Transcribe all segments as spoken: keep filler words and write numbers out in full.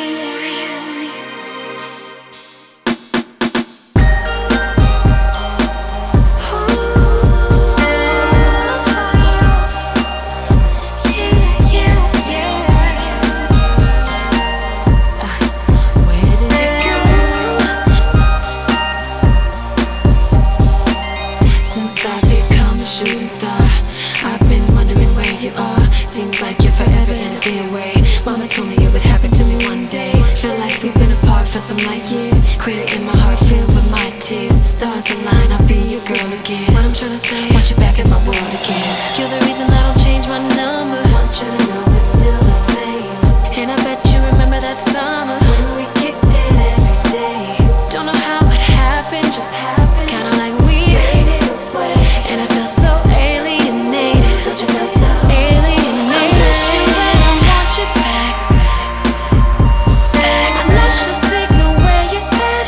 Shooting star, I've been wondering where you are. Seems like you're forever in a damn way. Mama told me it would happen to me one day. Feel like we've been apart for some light years. Crater in my heart filled with my tears. The stars align, I'll be your girl again. What I'm trying to say, want you back in my world again. You're the reason I don't change my number. Want you to know it's still the same. And I bet you remember that summer when we kicked it every day. Don't know how it happened, just happened. Kinda like we made it away. And I feel so alienated. Don't you feel so alienated? I miss you and I want you back. Back. I lost your signal where you at.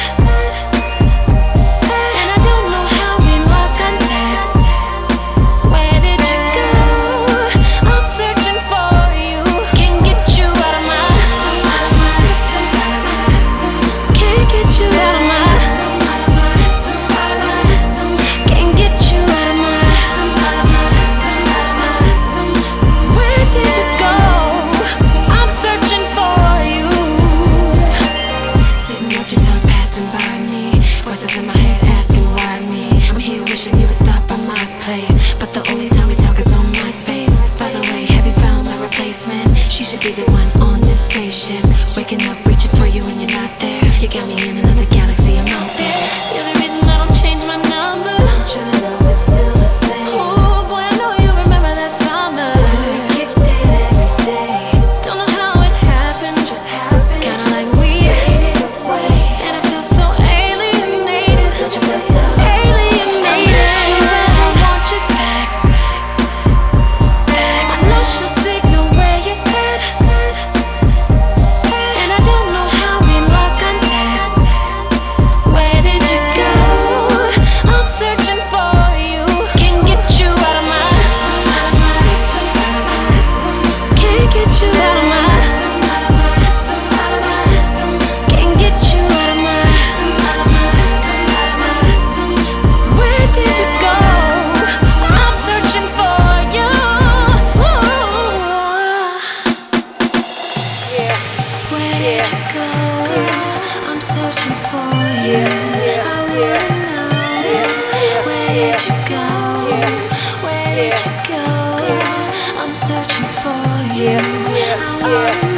And I don't know how we lost contact. Where did you go? I'm searching for you. Can't get you out of my system. Out of my system. Out of my system. Can't get you out of my system. Out of my system. Out of my system. Can't get you out of my system. Out of my system. Out of my system. Where did you go? I'm searching for you. Sitting watch your time passing by me. Voices in my head asking why me. I'm here wishing you would stop by my place, but the only time we talk is on MySpace. By the way, have you found my replacement? She should be the one on this spaceship. Waking up, reaching for you and you're not there. You got me in another galaxy, I'm out there. You're the reason I don't change my number. Want you to know it's still the same. Oh boy, I know you remember that summer when we kicked it every day. Don't know how it happened, just happened. Kinda like we made it away. And I feel so alienated. Don't you feel so alienated? I miss you and I want you back. Back. I lost your signal where you at. And I don't know how we lost contact. Where did you go? I'm searching for you. Can't get you out of my system. Out of my system. Out of my system. Can't get you out of my system. Out of my system. Out of my system. Can't get you out of my system. Out of my system. Out of my system. Where did you go? I'm searching for you. Where did you go? I'm searching for you. I wanna know. Where did you go? Where did you go? I'm searching for you. I wanna know.